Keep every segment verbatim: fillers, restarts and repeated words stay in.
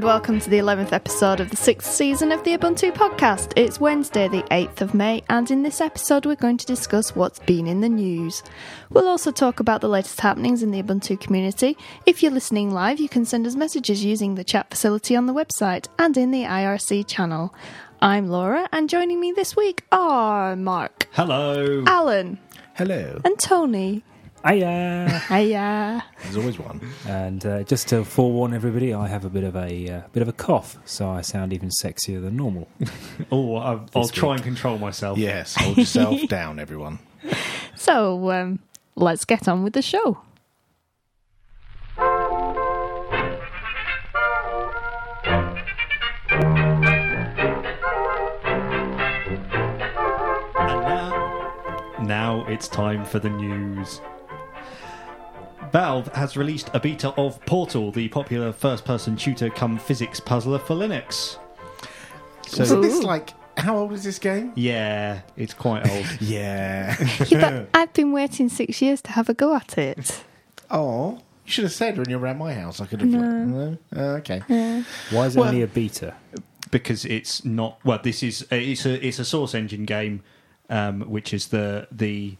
and welcome to the eleventh episode of the sixth season of the Ubuntu podcast. It's Wednesday the eighth of May, and in this episode we're going to discuss what's been in the news. We'll also talk about the latest happenings in the Ubuntu community. If you're listening live, you can send us messages using the chat facility on the website and in the I R C channel. I'm Laura, and joining me this week are Mark. Hello. Alan. Hello. And Tony. Hiya. Hiya. There's always one. And uh, just to forewarn everybody, I have a bit of a uh, bit of a cough, so I sound even sexier than normal. oh, I'll, I'll try and control myself. Yes, hold yourself down, everyone. So, um, let's get on with the show. And now, now it's time for the news. Valve has released a beta of Portal, the popular first-person shooter come physics puzzler for Linux. So, Isn't this like, how old is this game? Yeah, it's quite old. yeah. yeah but I've been waiting six years to have a go at it. Oh, you should have said when you were around my house. I could have. No. no? Uh, okay. Yeah. Why is it well, only a beta? Because it's not. Well, this is it's a it's a Source Engine game, um, which is the the.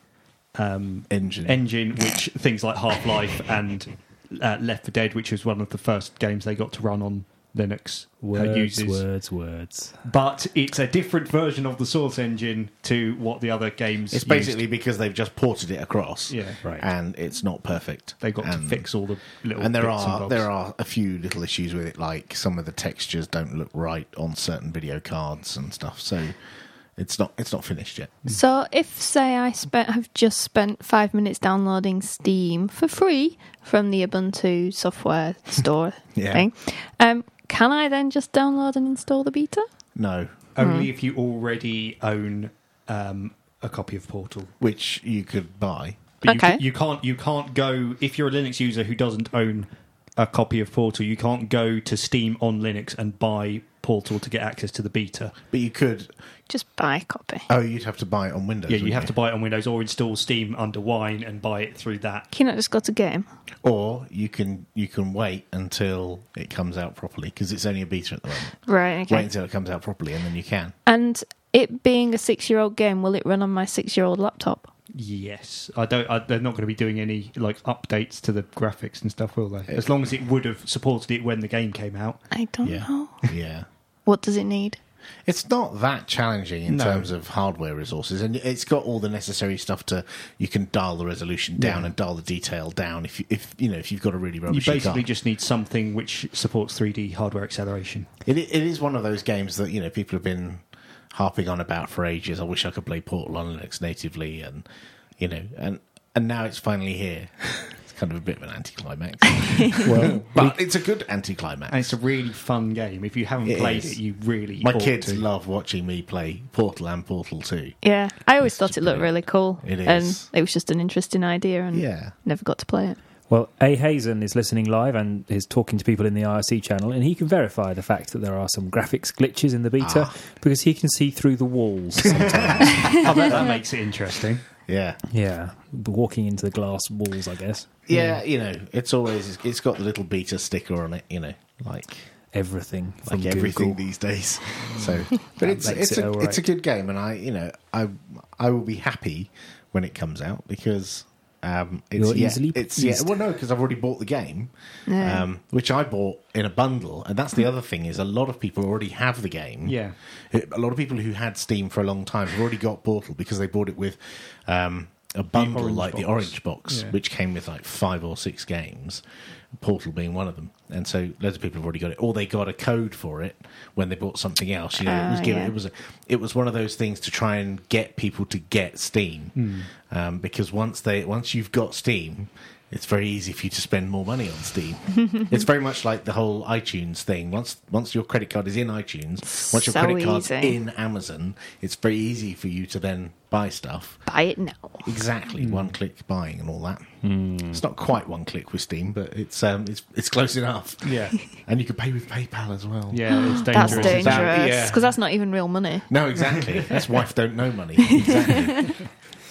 Um, engine, engine, which things like Half-Life and uh, Left four Dead, which was one of the first games they got to run on Linux, words, uh, uses. words, words. But it's a different version of the Source Engine to what the other games. It's used. basically because they've just ported it across, yeah, right, and it's not perfect. They got and, to fix all the little. And there bits are and bobs. there are a few little issues with it, like some of the textures don't look right on certain video cards and stuff. So. It's not. It's not finished yet. So, if say I spent, have just spent five minutes downloading Steam for free from the Ubuntu software store yeah. thing, um, can I then just download and install the beta? No, only mm. if you already own um, a copy of Portal, which you could buy. But okay. you, you can't. You can't go if you're a Linux user who doesn't own a copy of Portal. You can't go to Steam on Linux and buy Portal to get access to the beta. But you could just buy a copy. Oh, you'd have to buy it on Windows. Yeah, you have you? to buy it on Windows or install Steam under Wine and buy it through that. Can you not just go to Game? Or you can you can wait until it comes out properly because it's only a beta at the moment. Right. Okay. Wait until it comes out properly and then you can. And it being a six-year-old game, will it run on my six-year-old laptop? Yes, I don't. I, they're not going to be doing any like updates to the graphics and stuff, will they? As long as it would have supported it when the game came out. I don't yeah. know. Yeah. What does it need? It's not that challenging in no. terms of hardware resources, and it's got all the necessary stuff to. You can dial the resolution down yeah. and dial the detail down if you, if you know if you've got a really rubbish. You basically card. just need something which supports three D hardware acceleration. It it is one of those games that you know people have been harping on about for ages. I wish I could play Portal on Linux natively, and you know, and and now it's finally here. It's kind of a bit of an anticlimax. well, but it's a good anticlimax. And it's a really fun game. If you haven't It played is. it, you really My ought kids to. love watching me play Portal and Portal two. Yeah, I always It's thought it looked brilliant. really cool. It is. And it was just an interesting idea and Yeah. never got to play it. Well, A. Hazen is listening live and is talking to people in the I R C channel, and he can verify the fact that there are some graphics glitches in the beta Ah. because he can see through the walls sometimes. I bet that makes it interesting. Yeah. yeah, walking into the glass walls, I guess. Yeah, you know, it's always it's got the little beta sticker on it, you know, like Everything from like everything Google. these days. So, but That it's makes it's it a all right. it's a good game, and I you know I I will be happy when it comes out because um, it's You're yeah, easily it's yeah pleased. well no because I've already bought the game, Yeah. um, which I bought in a bundle, and that's the other thing is a lot of people already have the game. Yeah. A lot of people who had Steam for a long time have already got Portal because they bought it with. Um, a bundle orange like box. the Orange Box, Yeah. which came with like five or six games, Portal being one of them. And so loads of people have already got it, or they got a code for it when they bought something else. You know, it was Ah, given, yeah. it was a, it was one of those things to try and get people to get Steam, um, because once they once you've got Steam, it's very easy for you to spend more money on Steam. It's very much like the whole iTunes thing. Once once your credit card is in iTunes, once your So credit card's easy. in Amazon, it's very easy for you to then buy stuff. Buy it now. Exactly, one click buying and all that. It's not quite one click with Steam, but it's um, it's it's close enough. Yeah. And you can pay with PayPal as well. Yeah, it's dangerous. That's It's dangerous. that- Because yeah. that's not even real money. No, exactly. That's wife don't know money. Exactly.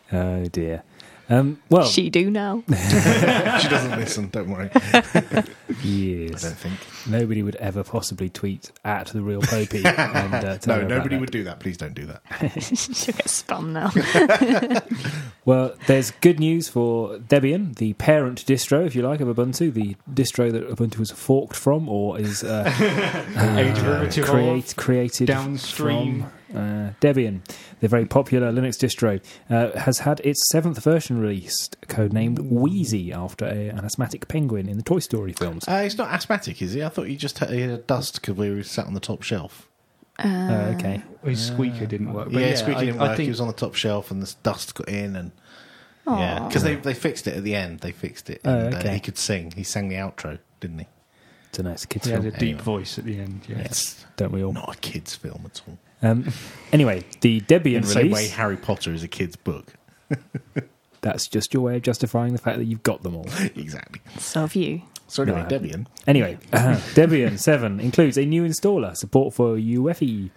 Oh dear. Um, well, She do now. She doesn't listen, don't worry. I yes. don't think. Nobody would ever possibly tweet at the real Popey. and, uh, tell No, her about nobody that. would do that. Please don't do that. She'll get spun now. Well, there's good news for Debian, the parent distro, if you like, of Ubuntu, the distro that Ubuntu was forked from or is uh, A derivative of, create, created downstream. from uh, Debian, the very popular Linux distro, uh, has had its seventh version released, codenamed Wheezy, after a, an asthmatic penguin in the Toy Story films. Uh, he's not asthmatic, is he? I thought he just had, he had a dust because we were sat on the top shelf. Uh, okay. His squeaker didn't work. But yeah, yeah, squeaky I, didn't I work. think He was on the top shelf and the dust got in. and Yeah, because they, they fixed it at the end. They fixed it. Oh, And, okay. uh, he could sing. He sang the outro, didn't he? Don't know, it's a kid's he had film, a deep Anyway. voice at the end. Yeah. It's don't we all? not a kid's film at all. Um, anyway, the Debian In the same way release, Harry Potter is a kid's book. that's just your way of justifying the fact that you've got them all. Exactly. So have you. So anyway, No. Debian. Anyway, uh, Debian seven includes a new installer, support for U E F I,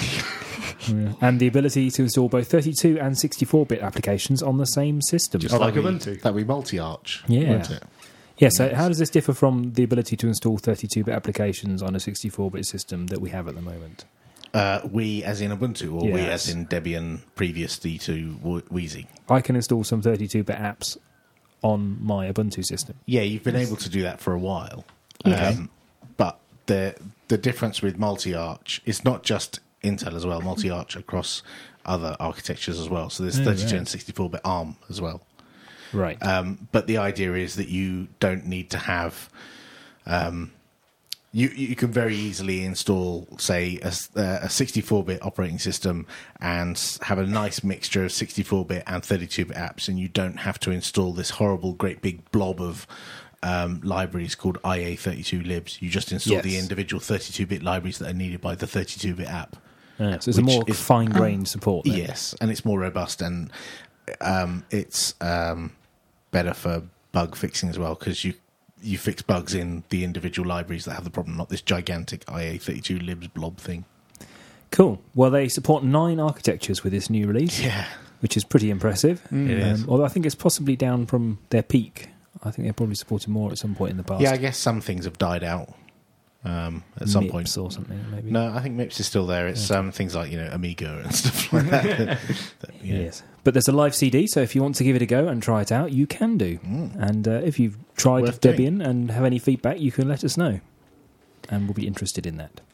Yeah. and the ability to install both thirty-two and sixty-four bit applications on the same system. Oh, like we, Ubuntu. That we multi-arch, Yeah. won't it? Yeah, so Yes. how does this differ from the ability to install thirty-two bit applications on a sixty-four bit system that we have at the moment? Uh, we as in Ubuntu, or we Yes. as in Debian previously to Whe- Wheezy? I can install some thirty-two bit apps on my Ubuntu system. Yeah, you've been able to do that for a while. Okay. Um, but the the difference with multi-arch is not just Intel as well, multi-arch across other architectures as well. So there's Oh, thirty-two right. and sixty-four bit ARM as well. Right. Um, but the idea is that you don't need to have. Um, you you can very easily install, say, a, s- uh, a sixty-four bit operating system and s- have a nice mixture of sixty-four bit and thirty-two bit apps, and you don't have to install this horrible, great big blob of um, libraries called I A thirty-two libs. You just install the Yes. individual thirty-two bit libraries that are needed by the thirty-two bit app. Yeah, so it's a which more is- fine-grained support. Then. Yes, and it's more robust, and um, it's um, better for bug fixing as well, because you you fix bugs in the individual libraries that have the problem, not this gigantic I A thirty-two libs blob thing. Cool. Well, they support nine architectures with this new release, Yeah, which is pretty impressive. it Um, is. although I think it's possibly down from their peak. I think they're probably supporting more at some point in the past. Yeah, I guess some things have died out um, at some MIPS point. or something, maybe. No, I think MIPS is still there. It's um, things like, you know, Amiga and stuff like that. that, you know. Yes. But there's a live C D, so if you want to give it a go and try it out, you can do. And uh, if you've tried Worth doing. Debian and have any feedback, you can let us know. And we'll be interested in that.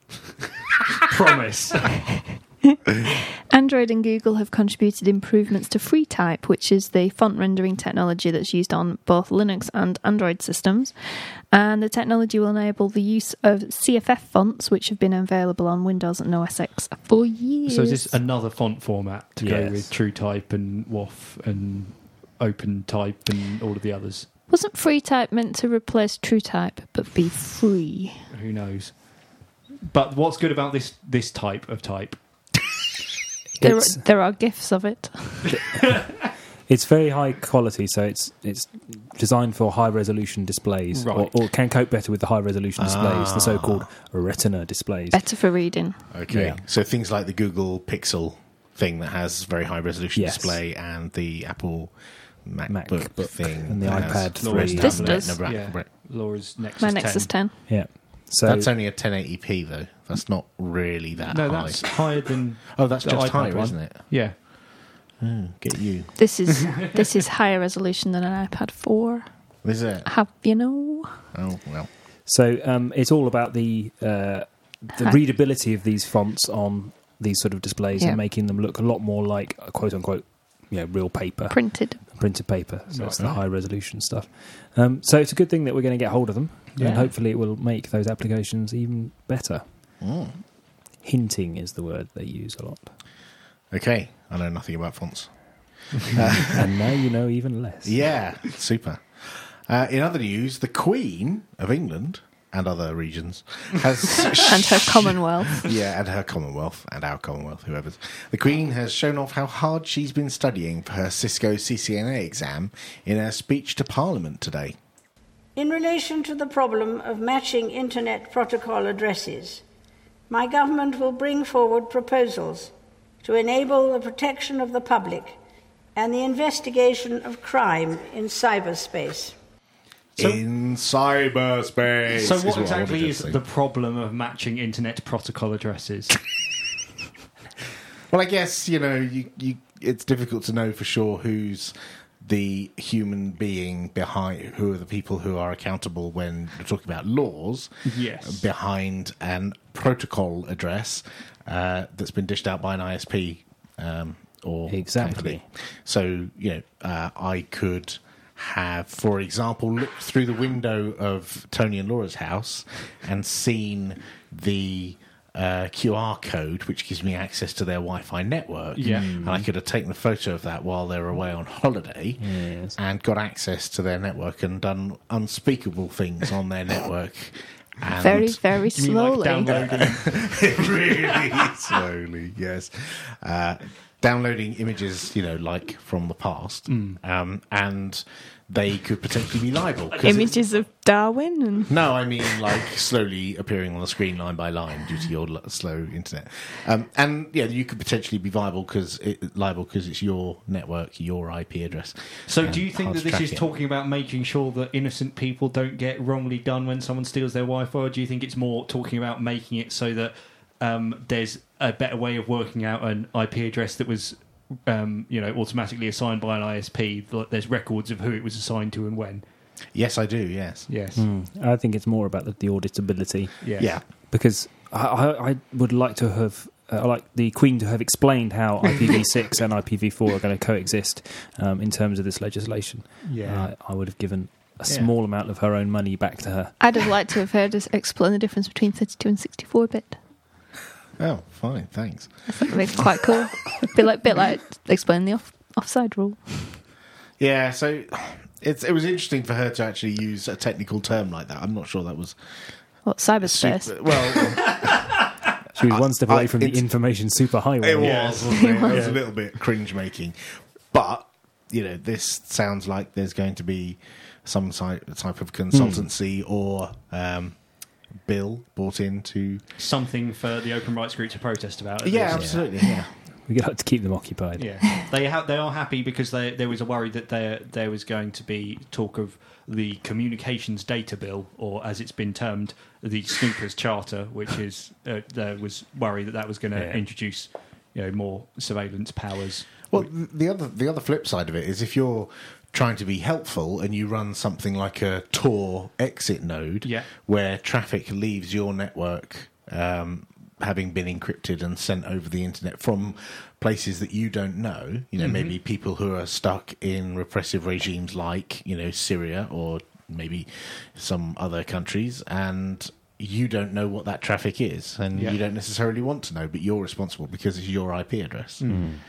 Promise. Android and Google have contributed improvements to FreeType, which is the font rendering technology that's used on both Linux and Android systems. And the technology will enable the use of C F F fonts, which have been available on Windows and O S X for years. So is this another font format to go Yes. with TrueType and W A F and OpenType and all of the others? Wasn't FreeType meant to replace TrueType, but be free? Who knows? But what's good about this this type of type? There, are, It's, there are GIFs of it. it's very high quality, so it's it's designed for high resolution displays, or, Right. or can cope better with the high resolution displays, the Ah. so-called Retina displays. Better for reading. Okay, Yeah. so things like the Google Pixel thing that has very high resolution Yes. display, and the Apple MacBook, MacBook thing, and the that iPad has Laura's three. This tablet. does. No, Yeah. right. Laura's Nexus My ten. Nexus ten. Yeah. So That's only a ten eighty p though. That's not really that No, high. that's higher than. Oh, that's the just iPad higher, one. isn't it? Yeah. Oh, get you. This is this is higher resolution than an iPad four. Is it? Have you know? Oh well. So um, it's all about the uh, the Hi. readability of these fonts on these sort of displays Yeah. and making them look a lot more like uh, quote unquote, you know, real paper, Printed. printed paper. So Right. it's the high resolution stuff. Um, so it's a good thing that we're going to get hold of them, Yeah. and hopefully it will make those applications even better. Mm. Hinting is the word they use a lot, Okay, I know nothing about fonts. and now you know even less. Yeah, super. Uh, in other news, the Queen of England and other regions has And her Commonwealth. yeah, and her Commonwealth and our Commonwealth, whoever's. The Queen has shown off how hard she's been studying for her Cisco C C N A exam in her speech to Parliament today. In relation to the problem of matching Internet protocol addresses, my government will bring forward proposals to enable the protection of the public and the investigation of crime in cyberspace. So- in cyberspace. So is what I exactly wanted to is say. the problem of matching internet protocol addresses? Well, I guess, you know, you, you, it's difficult to know for sure who's the human being behind, who are the people who are accountable when you're talking about laws Yes. behind an protocol address uh, that's been dished out by an I S P um, or Exactly. company. So, you know, uh, I could have, for example, looked through the window of Tony and Laura's house and seen the uh, Q R code, which gives me access to their Wi-Fi network. Yeah. And I could have taken a photo of that while they were away on holiday Yes. and got access to their network and done unspeakable things on their network. And Very, very You mean like slowly. downloading? really slowly, yes. Uh, downloading images, you know, like from the past, um, and they could potentially be liable. 'cause it's- Images of Darwin and No, I mean like slowly appearing on the screen line by line due to your l- slow internet, um, and yeah, you could potentially be liable because it, liable because it's your network, your I P address. So Um, do you think hard that to this track is it. talking about making sure that innocent people don't get wrongly done when someone steals their Wi-Fi, or do you think it's more talking about making it so that um, there's a better way of working out an I P address that was um, you know, automatically assigned by an I S P, like there's records of who it was assigned to and when? Yes, I do. Yes. Yes. Mm. I think it's more about the, the auditability. Yes. Yeah. Because I, I, I would like to have, uh, like the Queen to have explained how I P v six and I P v four are going to coexist um, in terms of this legislation. Yeah. And I, I would have given a Yeah. small amount of her own money back to her. I'd have liked to have heard us explain the difference between thirty-two and sixty-four bit. Oh, fine. Thanks. I think it'd be quite cool. Bit like, bit like explaining the off, offside rule. Yeah. So it's it was interesting for her to actually use a technical term like that. I'm not sure that was What, cyberspace? super, well. She was one step I- away from the it's- information superhighway. It was, Yeah. wasn't it? It was a little bit cringe making. But, you know, this sounds like there's going to be some type, type of consultancy or um, bill brought in to. Something for the open rights group to protest about. at Yeah, least. absolutely. Yeah. We'd like to keep them occupied. Yeah, they ha- they are happy because they, there was a worry that there there was going to be talk of the communications data bill, or as it's been termed, the Snoopers Charter, which is uh, there was worry that that was going to Yeah. introduce, you know, more surveillance powers. Well, th- the other the other flip side of it is if you're trying to be helpful and you run something like a Tor exit node, Yeah. where traffic leaves your network, um, having been encrypted and sent over the internet from places that you don't know, you know, maybe people who are stuck in repressive regimes like, you know, Syria or maybe some other countries, and you don't know what that traffic is, and Yeah. you don't necessarily want to know, but you're responsible because it's your I P address.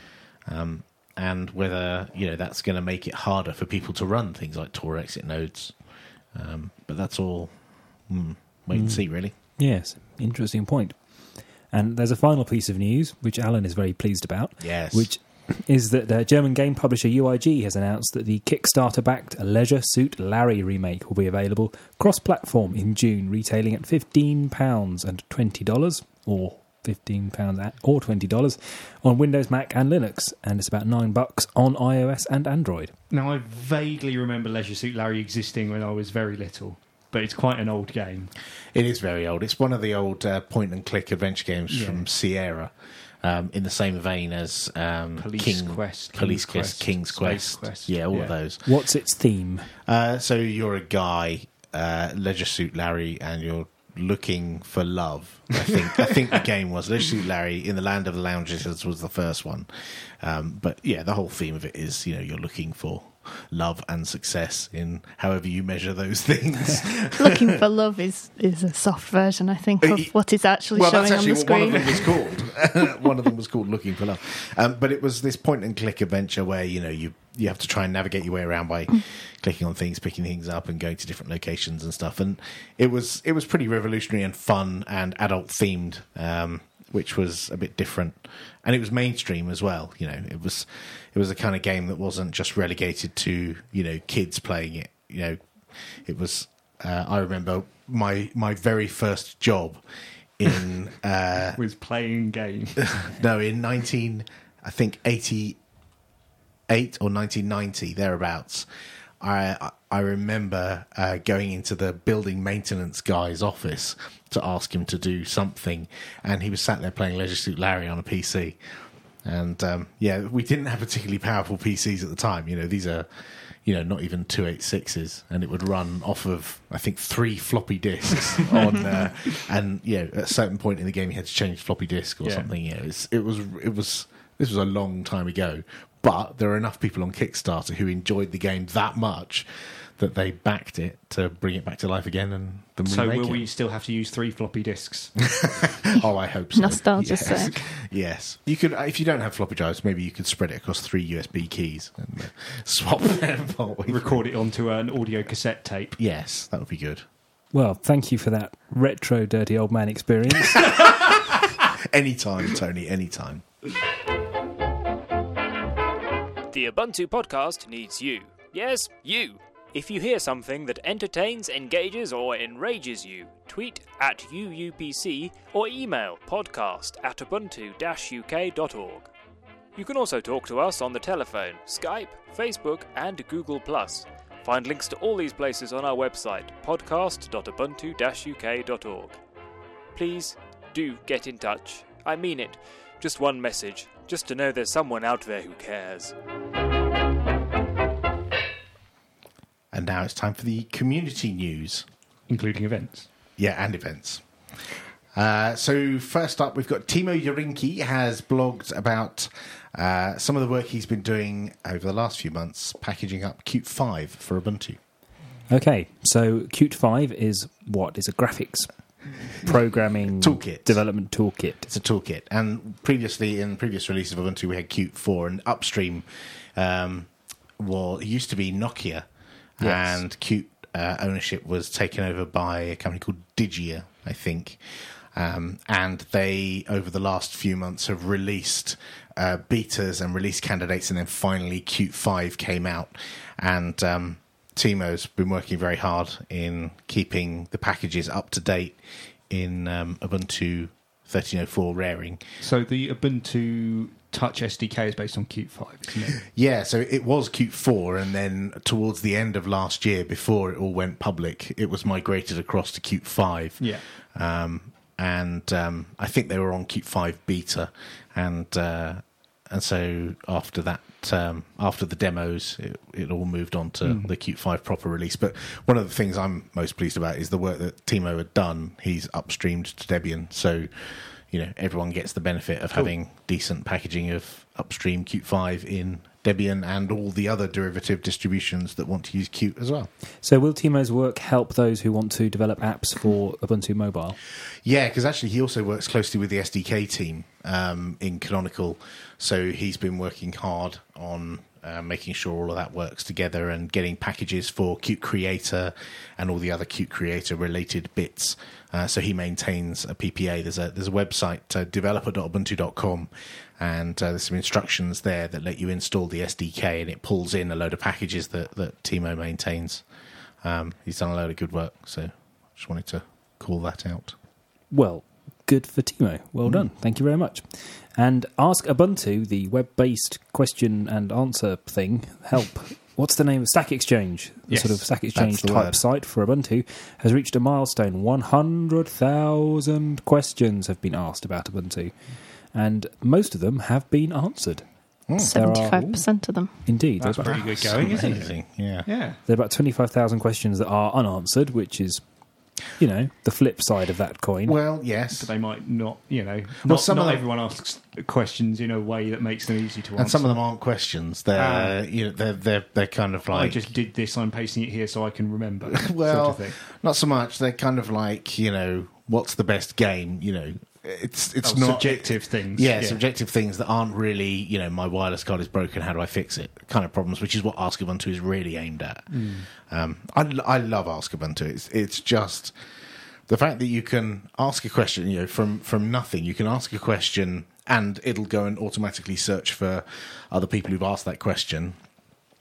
Um, and whether, you know, that's going to make it harder for people to run things like Tor exit nodes. Um, but that's all mm, wait and see, really. Yes, interesting point. And there's a final piece of news, which Alan is very pleased about, Yes. which is that uh, German game publisher U I G has announced that the Kickstarter-backed Leisure Suit Larry remake will be available cross-platform in June, retailing at fifteen pounds and twenty dollars, or fifteen pounds or twenty dollars, on Windows, Mac and Linux, and it's about nine bucks on iOS and Android. Now, I vaguely remember Leisure Suit Larry existing when I was very little, but it's quite an old game. It is very old. It's one of the old uh, point-and-click adventure games Yeah. from Sierra, um, in the same vein as um, Police King, Quest, Police King's Quest, Quest, King's Space Quest. Quest. Yeah, all Yeah. of those. What's its theme? Uh, so you're a guy, uh, Leisure Suit Larry, and you're looking for love. I think I think the game was Leisure Suit Larry in the Land of the Lounges was the first one. Um, but yeah, the whole theme of it is, you know, you're looking for love and success in however you measure those things. Looking for love is, is a soft version, I think, of what is actually well, showing that's actually on the what one screen. of them was called. One of them was called Looking for Love. Um, but it was this point and click adventure where, you know, you you have to try and navigate your way around by clicking on things, picking things up, and going to different locations and stuff. And it was it was pretty revolutionary and fun and adult themed, um, which was a bit different. And it was mainstream as well. You know, it was it was a kind of game that wasn't just relegated to, you know, kids playing it. You know, it was. Uh, I remember my my very first job in uh, Was playing games. no in nineteen I think eighty eight or nineteen ninety, thereabouts, I I remember uh, going into the building maintenance guy's office to ask him to do something, and he was sat there playing Leisure Suit Larry on a P C. And um, yeah, we didn't have particularly powerful P Cs at the time. You know, these are, you know, not even two eighty-sixes, and it would run off of, I think, three floppy disks on, uh, and yeah, at a certain point in the game, you had to change floppy disk or Yeah. something. Yeah, it's, it was it was this was a long time ago, but there are enough people on Kickstarter who enjoyed the game that much that they backed it to bring it back to life again and then So remake will it. we still have to use three floppy disks? Oh, I hope so. Nostalgia's yes. sake. Yes, you could. If you don't have floppy drives, maybe you could spread it across three U S B keys and uh, swap them. Record it onto an audio cassette tape. Yes, that would be good. Well, thank you for that retro dirty old man experience. Anytime, Tony. Anytime. The Ubuntu podcast needs you. Yes, you. If you hear something that entertains, engages, or enrages you, tweet at U U P C or email podcast at ubuntu dash u k dot org. You can also talk to us on the telephone, Skype, Facebook, and Google plus. Find links to all these places on our website, podcast dot ubuntu dash u k dot org. Please do get in touch. I mean it. Just one message, just to know there's someone out there who cares. And now it's time for the community news. Including events. Yeah, and events. Uh, so first up, we've got Timo Yurinki has blogged about uh, some of the work he's been doing over the last few months, packaging up Qt five for Ubuntu. Okay, so Qt five is what? It's a graphics programming Toolkit. development toolkit. It's a toolkit. And previously, in previous releases of Ubuntu, we had Qt four, and upstream, um, well, it used to be Nokia. Yes. And Qt uh, ownership was taken over by a company called Digia, I think. Um, and they, over the last few months, have released uh, betas and release candidates, and then finally Qt five came out. And um, Timo's been working very hard in keeping the packages up to date in um, Ubuntu thirteen oh four raring. So the Ubuntu Touch S D K is based on Qt five, isn't it? Yeah, so it was Qt four, and then towards the end of last year, before it all went public, it was migrated across to Qt five. Yeah. Um, and um, I think they were on Qt five beta, and uh, and so after that, um, after the demos, it, it all moved on to mm. the Qt five proper release. But one of the things I'm most pleased about is the work that Timo had done. He's upstreamed to Debian, so you know everyone gets the benefit of Cool. having decent packaging of upstream Qt five in Debian and all the other derivative distributions that want to use Qt as well. So will Timo's work help those who want to develop apps for Ubuntu Mobile? Yeah, because actually he also works closely with the S D K team um, in Canonical, so he's been working hard on uh, making sure all of that works together and getting packages for Qt Creator and all the other Qt Creator related bits. Uh, so he maintains a P P A. There's a there's a website, uh, developer dot ubuntu dot com, and uh, there's some instructions there that let you install the S D K, and it pulls in a load of packages that, that Timo maintains. Um, he's done a load of good work, so just wanted to call that out. Well, good for Timo. Well done. Thank you very much. And Ask Ubuntu, the web-based question and answer thing, help. What's the name of Stack Exchange? The Yes, sort of Stack Exchange the type word. site for Ubuntu has reached a milestone. one hundred thousand questions have been asked about Ubuntu, and most of them have been answered. There are- seventy-five percent of them. Indeed. That's there are pretty good going, isn't it? Amazing, yeah. Yeah. There are about twenty-five thousand questions that are unanswered, which is, you know, the flip side of that coin. Well, yes. But they might not, you know, not, some not of them- everyone asks questions in a way that makes them easy to answer. And some of them aren't questions. They're, Ah. you know, they're, they're, they're kind of I like... just did this, I'm pasting it here so I can remember. well, sort of thing. not so much. They're kind of like, you know, what's the best game? You know, it's it's Oh, not... subjective things. Yeah, subjective things that aren't really, you know, my wireless card is broken, how do I fix it? Kind of problems, which is what Ask Ubuntu is really aimed at. Mm. Um, I, I love Ask Ubuntu. It's, it's just the fact that you can ask a question, you know, from, from nothing. You can ask a question and it'll go and automatically search for other people who've asked that question.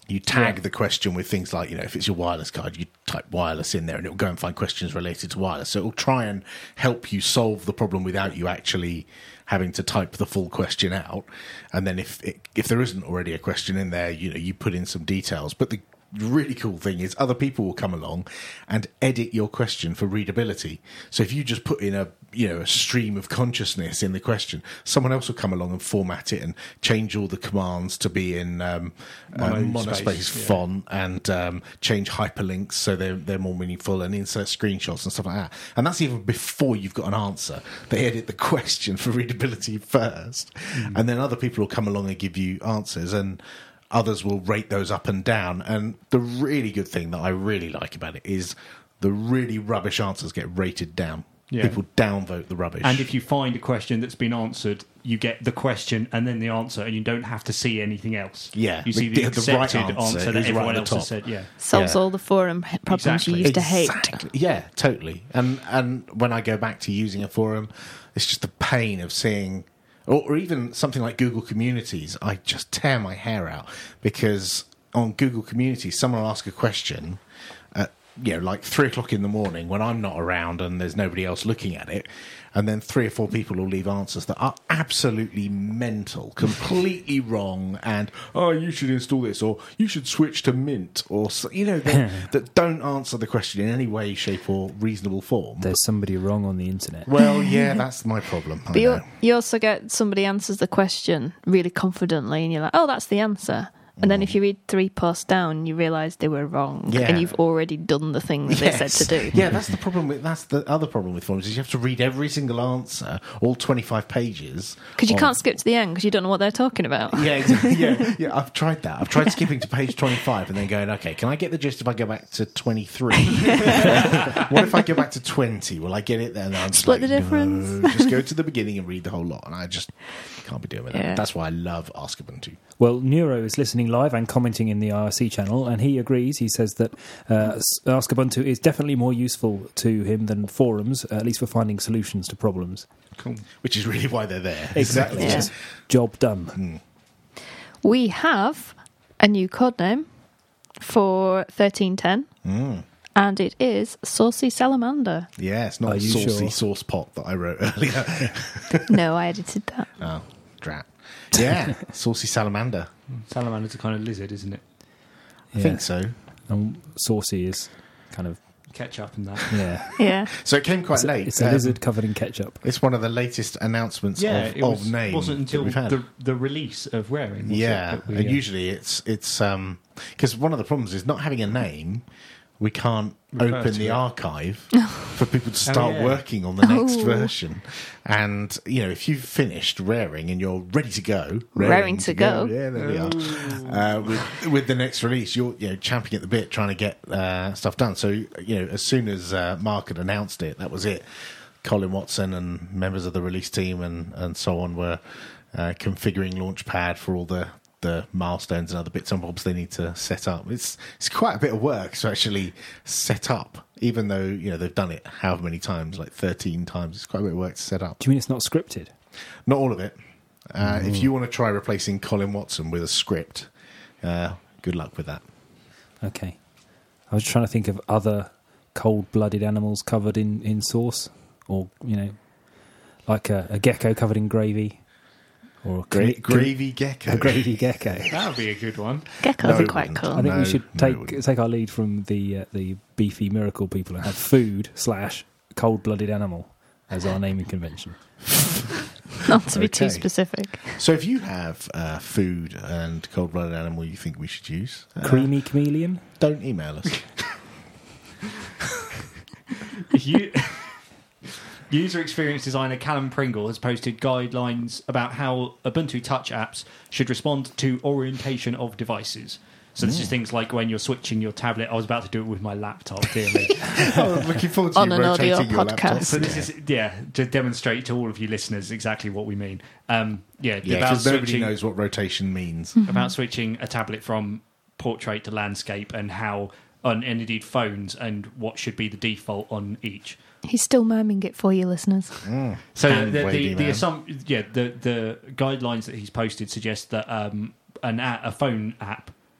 You tag Yeah. the question with things like, you know, if it's your wireless card, you type wireless in there and it'll go and find questions related to wireless. So it'll try and help you solve the problem without you actually having to type the full question out. And then if it, if there isn't already a question in there, you know, you put in some details. But the really cool thing is other people will come along and edit your question for readability. So if you just put in a, you know, a stream of consciousness in the question, someone else will come along and format it and change all the commands to be in um, uh, Monospace, monospace yeah. font and um, change hyperlinks so they're they're more meaningful and insert screenshots and stuff like that. And that's even before you've got an answer. They edit the question for readability first, mm. and then other people will come along and give you answers, and others will rate those up and down. And the really good thing that I really like about it is the really rubbish answers get rated down. Yeah. People downvote the rubbish. And if you find a question that's been answered, you get the question and then the answer, and you don't have to see anything else. Yeah, you see the- the, the right accepted answer answer that is right everyone at the else has top. said. Yeah, Solves Yeah. all the forum problems Exactly. you used to hate. Exactly. Yeah, totally. And and when I go back to using a forum, it's just the pain of seeing, or, or even something like Google Communities. I just tear my hair out because on Google Communities, someone will ask a question at, you know, like three o'clock in the morning when I'm not around and there's nobody else looking at it. And then three or four people will leave answers that are absolutely mental, completely wrong, and, oh, you should install this, or you should switch to Mint, or, so- you know, that, that don't answer the question in any way, shape, or reasonable form. There's somebody wrong on the internet. Well, yeah, that's my problem. I But you, know. you also get somebody answers the question really confidently, and you're like, oh, that's the answer. And then if you read three posts down, you realise they were wrong, Yeah. and you've already done the thing that they said to do. Yeah, that's the problem with that's the other problem with forums is you have to read every single answer, all twenty-five pages. Because you on- can't skip to the end because you don't know what they're talking about. Yeah, exactly. yeah, yeah. I've tried that. I've tried skipping to page twenty-five and then going, okay, can I get the gist if I go back to twenty-three? What if I go back to twenty? Will I get it then? I'm just Split like, the difference. No, just go to the beginning and read the whole lot, and I just can't be doing with Yeah. that. That's why I love Ask Ubuntu. Well, Neuro is listening live and commenting in the I R C channel, and he agrees. He says that uh, S- Ask Ubuntu is definitely more useful to him than forums, at least for finding solutions to problems. cool. Which is really why they're there. Exactly. Yeah. Just job done. We have a new codename for thirteen ten, Mm. and it is Saucy Salamander. Yeah, it's not Are a you saucy sure? sauce pot that I wrote earlier. No, I edited that. Oh, drat. Yeah, saucy salamander. Salamander's a kind of lizard, isn't it? I Yeah. think so. And saucy is kind of, Ketchup and that. yeah. Yeah. So it came quite It's a, late. it's a Um, lizard covered in ketchup. It's one of the latest announcements Yeah, of, it was, of name. wasn't that until we've had. the, the release of Raring. was it, Yeah, that we, and uh, usually it's it's um because one of the problems is not having a name. We can't Refer open to the it. archive for people to start yeah. working on the next Oh. version. And you know, if you've finished Raring and you're ready to go, Raring to go. yeah, there we are. Uh, with, with the next release, you're you know champing at the bit, trying to get uh, stuff done. So you know, as soon as uh, Mark had announced it, that was it. Colin Watson and members of the release team and, and so on were uh, configuring Launchpad for all the, the milestones and other bits and bobs they need to set up. It's it's quite a bit of work to actually set up, even though you know they've done it however many times, like thirteen times. It's quite a bit of work to set up. Do you mean it's not scripted? Not all of it. Uh, If you want to try replacing Colin Watson with a script, uh, good luck with that. Okay. I was trying to think of other cold-blooded animals covered in, in sauce, or, you know, like a, a gecko covered in gravy, or a Gra- cre- gravy gecko. a gravy gecko. That would be a good one. Geckos No, are it quite wouldn't. cool. I think No, we should no, it take wouldn't. take our lead from the uh, the beefy miracle people and have food slash cold-blooded animal as our naming convention. Not to be too Okay. specific. So if you have uh, food and cold-blooded animal you think we should use, uh, Creamy chameleon. don't email us. You, user experience designer Callum Pringle has posted guidelines about how Ubuntu Touch apps should respond to orientation of devices. So this is things like when you're switching your tablet. I was about to do it with my laptop, dear me. Oh, looking forward to On you an audio rotating your podcast. laptop. So this is, yeah, to demonstrate to all of you listeners exactly what we mean. Um, yeah, Yeah, about because nobody switching, knows what rotation means. about switching a tablet from portrait to landscape and how, and, and indeed phones, and what should be the default on each. He's still miming it for you, listeners. So And the, wavy the, the, man. assum- yeah, the, the guidelines that he's posted suggest that um, an a, a phone app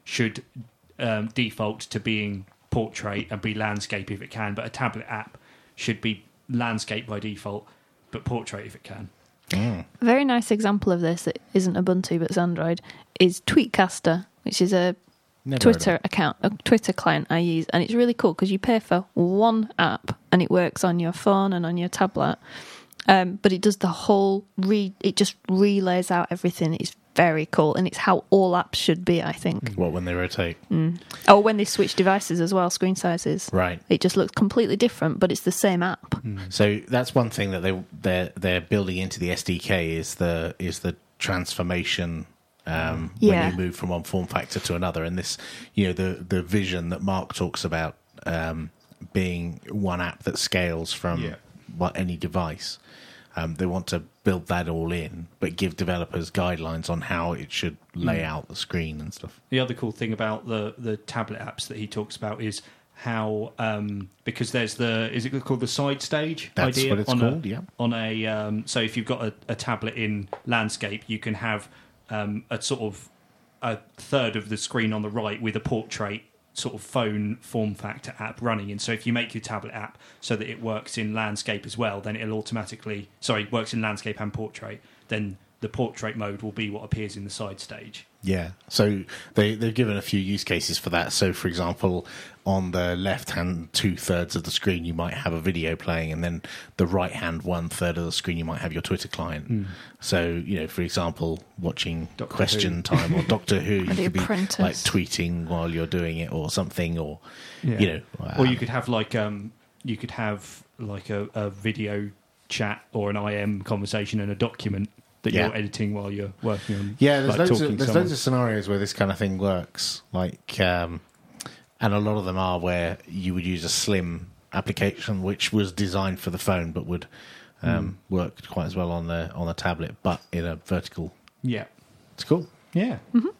should um, default to being portrait and be landscape if it can, but a tablet app should be landscape by default, but portrait if it can. Mm. A very nice example of this that isn't Ubuntu but it's Android is Tweetcaster, which is a Never Twitter account, a Twitter client I use, and it's really cool because you pay for one app and it works on your phone and on your tablet. Um, but it does the whole re. It just relays out everything. It's very cool, and it's how all apps should be, I think. What, when they rotate? Mm. Oh, when they switch devices as well, screen sizes. Right. It just looks completely different, but it's the same app. Mm. So that's one thing that they they're they're building into the S D K is the is the transformation. Um, Yeah. When you move from one form factor to another, and this, you know, the the vision that Mark talks about um, being one app that scales from Yeah. what any device. Um, they want to build that all in, but give developers guidelines on how it should lay Mm. out the screen and stuff. The other cool thing about the, the tablet apps that he talks about is how, um, because there's the, is it called the side stage That's idea? what it's on called, a, yeah. On a, um, so if you've got a, a tablet in landscape, you can have um, a sort of a third of the screen on the right with a portrait sort of phone form factor app running. And so if you make your tablet app so that it works in landscape as well, then it'll automatically, sorry, works in landscape and portrait, then the portrait mode will be what appears in the side stage. Yeah, so they, they've given a few use cases for that. So, for example, on the left-hand two-thirds of the screen, you might have a video playing, and then the right-hand one-third of the screen, you might have your Twitter client. Mm. So, you know, for example, watching Doctor Question Who. Time or Doctor Who, you Or The could be Apprentice. like tweeting while you're doing it or something, or, Yeah. you know. Or you um, could have like um, you could have like a, a video chat or an I M conversation and a document that Yeah. you're editing while you're working on. Yeah, there's, like, loads, talking of, to there's someone. loads of scenarios where this kind of thing works. Like, um, and a lot of them are where you would use a slim application which was designed for the phone, but would um, Hmm. work quite as well on the on the tablet, but in a vertical. Yeah, It's cool. yeah.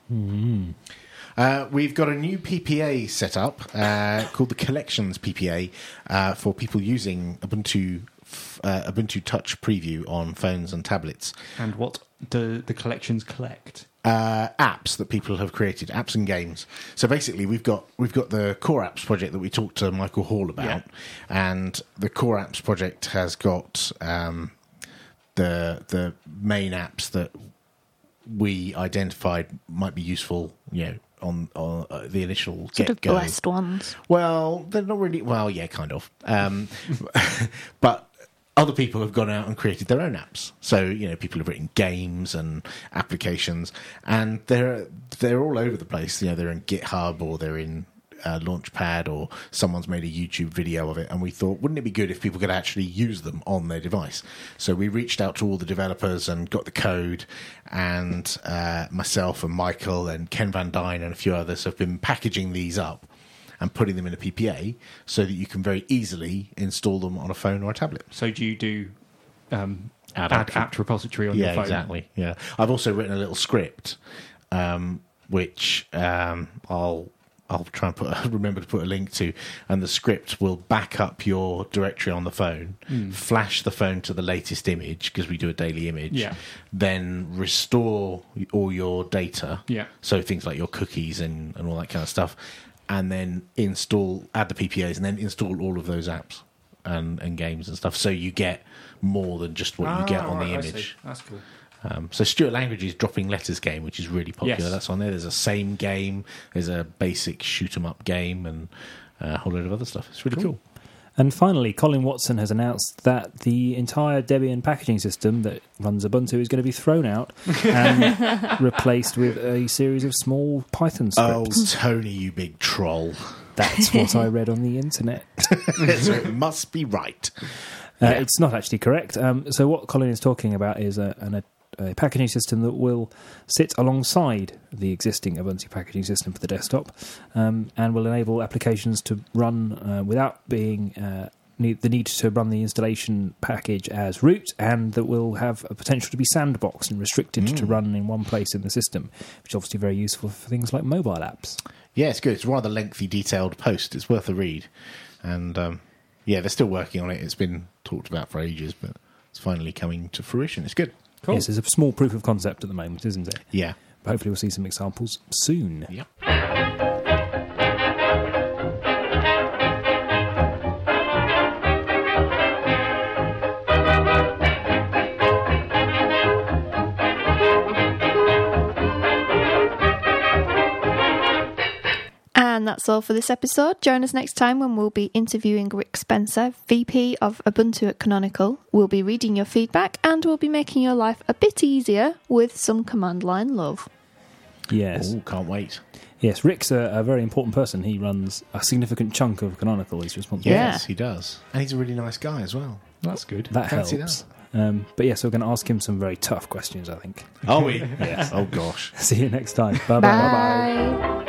Uh, we've got a new P P A set up uh, called the Collections P P A uh, for people using Ubuntu f- uh, Ubuntu Touch Preview on phones and tablets. And what do the collections collect? Uh, apps that people have created, apps and games. So basically, we've got we've got the Core Apps project that we talked to Michael Hall about, Yeah. and the Core Apps project has got um, the the main apps that we identified might be useful, you know, on on uh, the initial Sort of get-go. blessed ones. Well, they're not really. Well, yeah, kind of. Um, but other people have gone out and created their own apps. So, you know, people have written games and applications, and they're they're all over the place. You know, they're in GitHub or they're in uh, Launchpad, or someone's made a YouTube video of it. And we thought, wouldn't it be good if people could actually use them on their device? So we reached out to all the developers and got the code, and uh, myself and Michael and Ken Van Dyne and a few others have been packaging these up and putting them in a P P A so that you can very easily install them on a phone or a tablet. So do you do um, Add add, app- apt repository on yeah, your phone? exactly. Yeah, I've also written a little script, um, which um, I'll I'll try and put remember to put a link to, and the script will back up your directory on the phone, Mm. flash the phone to the latest image because we do a daily image, Yeah. then restore all your data, Yeah. so things like your cookies and, and all that kind of stuff, and then install, add the P P As, and then install all of those apps and, and games and stuff. So you get more than just what you get Ah, on the right, I see. image. That's cool. Um, so Stuart Language's Dropping Letters game, which is really popular. Yes. That's on there. There's a same game. There's a basic shoot 'em up game, and a whole load of other stuff. It's really cool. And finally, Colin Watson has announced that the entire Debian packaging system that runs Ubuntu is going to be thrown out and replaced with a series of small Python Oh, scripts. Tony, you big troll! That's what I read on the internet. So it must be right. Uh, Yeah. It's not actually correct. Um, so what Colin is talking about is a, an, a, a packaging system that will sit alongside the existing Ubuntu packaging system for the desktop, um, and will enable applications to run uh, without being uh, need, the need to run the installation package as root, and that will have a potential to be sandboxed and restricted to Mm. run in one place in the system, which is obviously very useful for things like mobile apps. Yeah, it's good. It's a rather lengthy, detailed post. It's worth a read. And um, yeah, they're still working on it. It's been talked about for ages, but it's finally coming to fruition. It's good. Cool. Yes, it's a small proof of concept at the moment, isn't it? Yeah. hopefully we'll see some examples soon. Yep. And that's all for this episode. Join us next time when we'll be interviewing Rick Spencer, V P of Ubuntu at Canonical. We'll be reading your feedback and we'll be making your life a bit easier with some command line love. Yes. Oh, can't wait. Yes, Rick's a, a very important person. He runs a significant chunk of Canonical. He's responsible. Yeah. Yes, he does. And he's a really nice guy as well. That's good. That Fancy helps. Um, but yes, we're going to ask him some very tough questions, I think. Are we? Yes. Oh, gosh. See you next time. Bye-bye. Bye. Bye-bye.